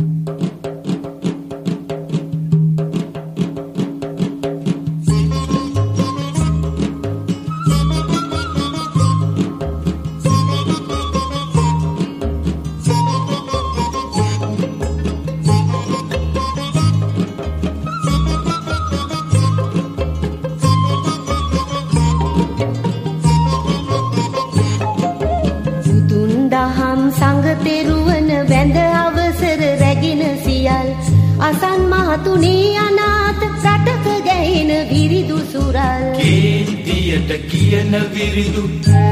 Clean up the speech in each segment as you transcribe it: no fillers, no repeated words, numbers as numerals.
අසන් මහතුනේ අනාත රටක ගැහෙන විරිදු සුරල් කේන්තියට කියන විරිදු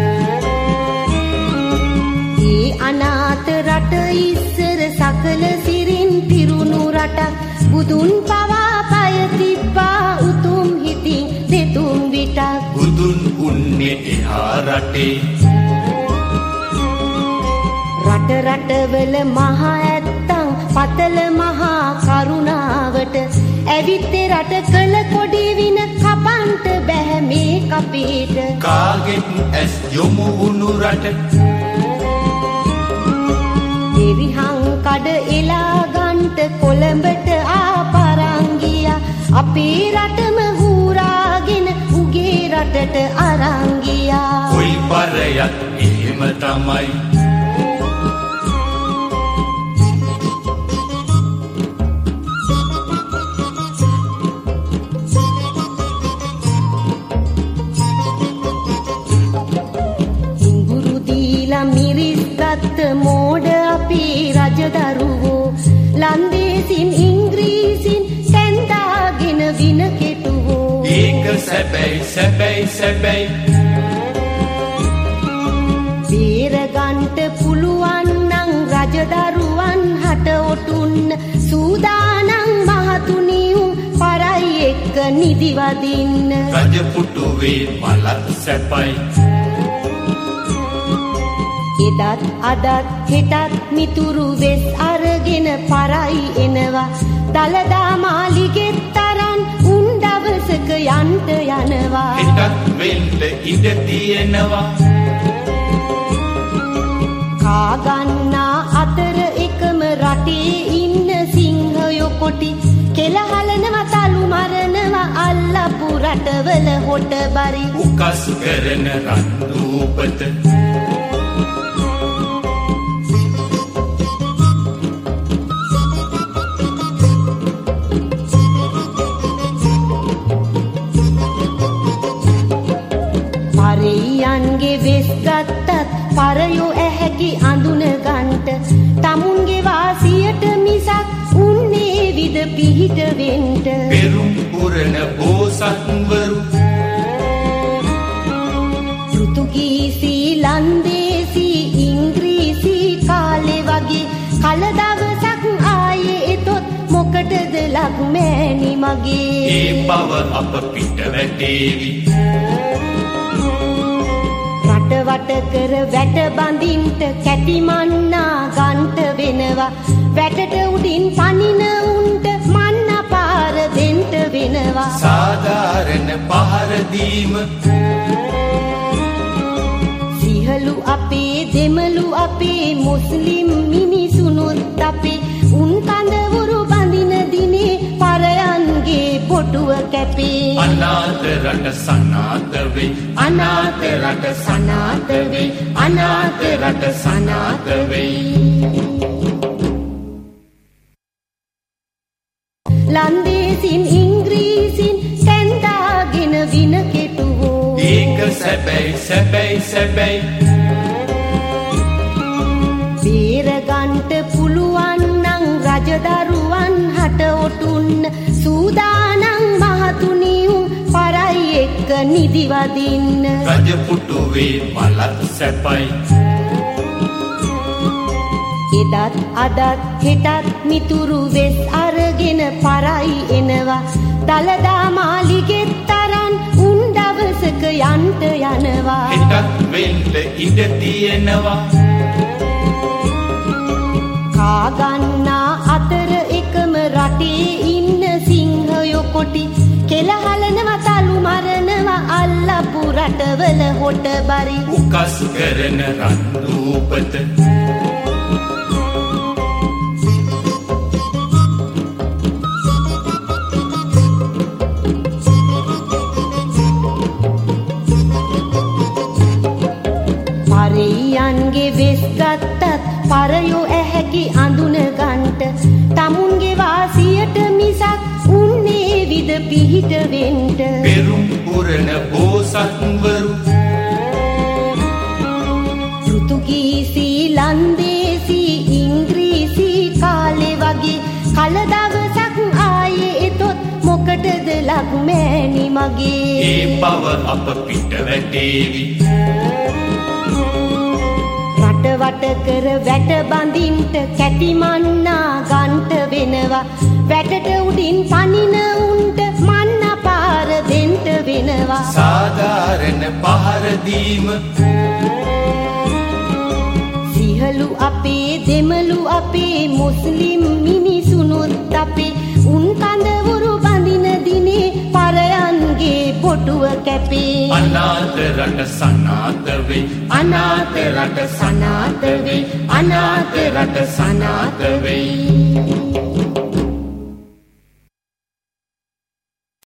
ඒ අනාත රට ඉස්සර සකල සිරින් පිරුණු රටක් බුදුන් පවා පය තිබ්බා උතුම් හිතින් දෙතුන් විටක් බුදුන් උන්නේ එහා රටේ රට රටවල මහා ඇත්තන් පතල මහා කරුණාවට ඇවිත් රට කළ කොඩි වින කපන්ට බැහැ මේ කපේට කාගෙත් ඇස් යොමු වුණු රට එරිහං කඩ එලා ගන්ට කොළඹට ආපරංගියා අපේ රටම හූරාගෙන උගේ රටට අරංගියා කොයි පරයක් එහෙම තමයි මෝඩ අපේ රජදරුවෝ ලන්දේසින් ඉංග්‍රීසින් සැන්දාගෙන වින කෙටුවෝ ඒක සැබැයි සැබැයි සැබැයි බේරගන්ට පුළුවන් නම් රජදරුවන් හට ඔටුන්න සූදානම් මහතුනියුම් පරයි එක්ක නිදිවදින්න රජපුටුවේ මලත් සැපයි එදත් අදත් හෙටත් මිතුරු වෙස් අරගෙන පරයි එනවා දළදා මාලිගෙත් තරන් උන් දවසක යන්ට යනවා හෙටත් වෙන්න ඉඩ තියෙනවා කාගන්නා අතර එකම රටේ ඉන්න සිංහයෝ කොටි කෙලහලනවා තලු මරනවා අල්ලපු රටවල හොට බරි උකස් කරන රන්දූපත පරෙයියන්ගේ වෙස් ගත්තත් පරයෝ ඇහැකි අඳුන ගන්ට තමුන්ගේ වාසියට මිසක් උන්නේ විද පිහිට වෙන්ට පෙරුම් පුරණ බෝසත්වරු පෘතුගීසි ලන්දේසි ඉංග්‍රීසි කාලේ වගේ කල දවසක් ආයේ එතොත් මොකටද ලක් මෑණි මගේ ඒ බව අප පිට වැටේවි වට කර වැට බඳින්ට කැටිමන්නා ගන්ට වෙනවා වැටට උඩින් පනින උන්ට මන්න පාර දෙන්ට වෙනවා සාධාරණ පහර දීම සිහලු අපේ දෙමළු අපේ මුස්ලිම් මිනිසුනුත් අපේ උන් කඳවුරු බඳින දිනේ පරයන්ගේ පොටුව කැපේ අනාථ රට සනාථ වේ අනාථ රට සනාථ වේ අනාථ රට සනාථ වේ ලන්දේසින් ඉංග්‍රීසින් සැන්දාගෙන වින කෙටුවෝ ඒක සැබැයි සැබැයි සැබැයි බේරගන්ට පුළුවන් නම් රජදරුවන් හට ඔටුන්න සූදානම් මහතුනියුම් පරයි එක්ක නිදිවදින්න රජපුටුවේ මලත් සැපයි එදත් අදත් හෙටත් මිතුරු වෙස් අරගෙන පරයි එනවා දළදා මාලිගෙත් තරන් උන් දවසක යන්ට යනවා හෙටත් වෙන්න ඉඩ තියෙනවා කාගන්නා අතර එකම රටේ ඉන්න සිංහයෝ කොටි කෙලහලනවා තලු මරනවා අල්ලපු රටවල හොට බරි උකස් කරන රන්දූපත මගේ ඒ බව අප පිට වැටේවි රට වට කර වැට බඳින්ට කැටිමන්නා ගන්ට වෙනවා වැටට උඩින් පනින උන්ට මන්න පාර දෙන්ට වෙනවා සාධාරණ පහර දීම සිහලු අපේ දෙමළු අපේ මුස්ලිම් මිනිසුනුත් අපේ උන් කඳවුරු බඳින දිනේ පරයන්ගේ බොටුව කැපේ අනාථ රට සනාථ වේ අනාථ රට සනාථ වේ අනාථ රට සනාථ වේ